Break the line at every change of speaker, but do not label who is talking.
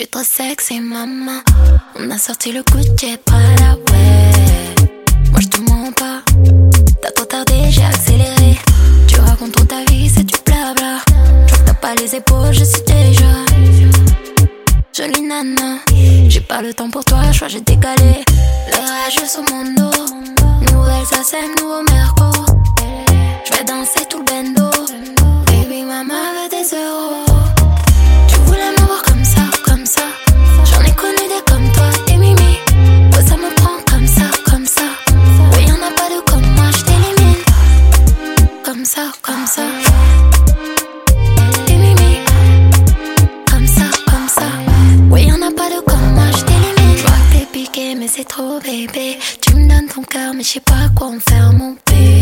J'suis trop sexy maman. On a sorti le Gucci Prada, ouais. Moi j'te mens pas. T'as trop tardé, j'ai accéléré. Tu racontes trop ta vie, c'est du blabla. Je t'as pas les épaules, je suis déjà jolie nana. J'ai pas le temps pour toi, je crois j'ai décalé. Le rage sur mon dos. Nouvelle SACEM, nouveau Merco. J'vais danser tout le bendo. Baby mama veut des euros. Tu voulais m'avoir comme ça, comme ça. J'en ai connu des comme toi, des mimi. Ouais ça me prend comme ça, comme ça. Ouais y'en a pas de comme moi, j't'élimine. Comme ça, comme ça. Des mimi. Comme ça, comme ça. Ouais y'en a pas de comme moi, j't'élimine. J'vois que t'es piqué mais c'est trop bébé. Tu me donnes ton cœur mais j'sais pas quoi en faire mon bébé.